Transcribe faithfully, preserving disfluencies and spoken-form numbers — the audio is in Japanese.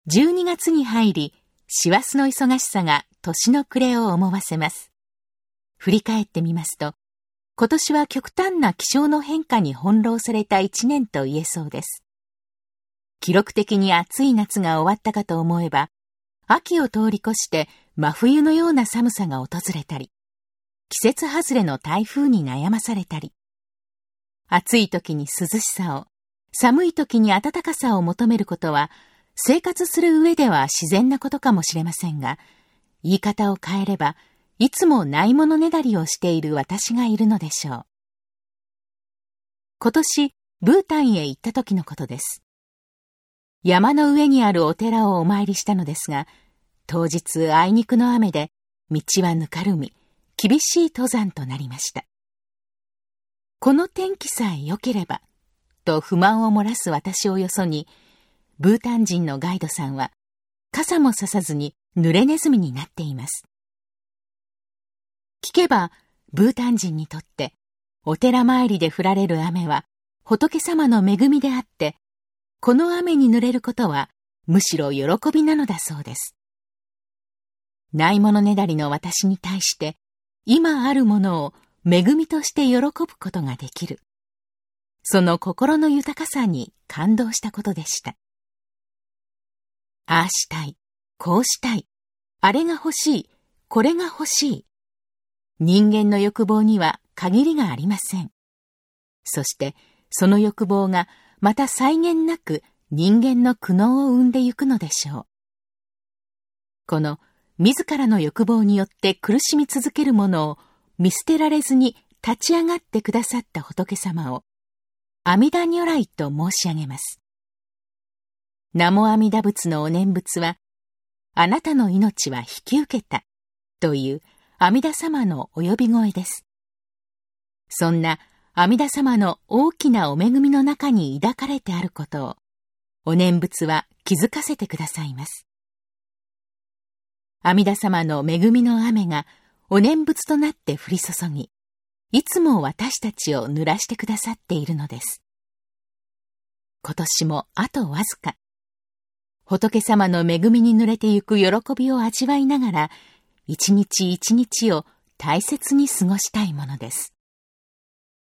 じゅうにがつに入り、師走の忙しさが年の暮れを思わせます。振り返ってみますと、今年は極端な気象の変化に翻弄された一年と言えそうです。記録的に暑い夏が終わったかと思えば、秋を通り越して真冬のような寒さが訪れたり、季節外れの台風に悩まされたり、暑い時に涼しさを、寒い時に暖かさを求めることは、生活する上では自然なことかもしれませんが、言い方を変えれば、いつもないものねだりをしている私がいるのでしょう。今年、ブータンへ行った時のことです。山の上にあるお寺をお参りしたのですが、当日あいにくの雨で、道はぬかるみ、厳しい登山となりました。この天気さえ良ければ、と不満を漏らす私をよそに、ブータン人のガイドさんは、傘もささずに濡れネズミになっています。聞けば、ブータン人にとって、お寺参りで降られる雨は、仏様の恵みであって、この雨に濡れることは、むしろ喜びなのだそうです。ないものねだりの私に対して、今あるものを恵みとして喜ぶことができる。その心の豊かさに感動したことでした。ああしたい、こうしたい、あれが欲しい、これが欲しい。人間の欲望には限りがありません。そして、その欲望がまた際限なく人間の苦悩を生んでゆくのでしょう。この自らの欲望によって苦しみ続けるものを見捨てられずに立ち上がってくださった仏様を阿弥陀如来と申し上げます。南無阿弥陀仏のお念仏は、あなたの命は引き受けたという阿弥陀様のお呼び声です。そんな阿弥陀様の大きなお恵みの中に抱かれてあることを、お念仏は気づかせてくださいます。阿弥陀様の恵みの雨がお念仏となって降り注ぎ、いつも私たちを濡らしてくださっているのです。今年もあとわずか、仏様の恵みに濡れてゆく喜びを味わいながら、一日一日を大切に過ごしたいものです。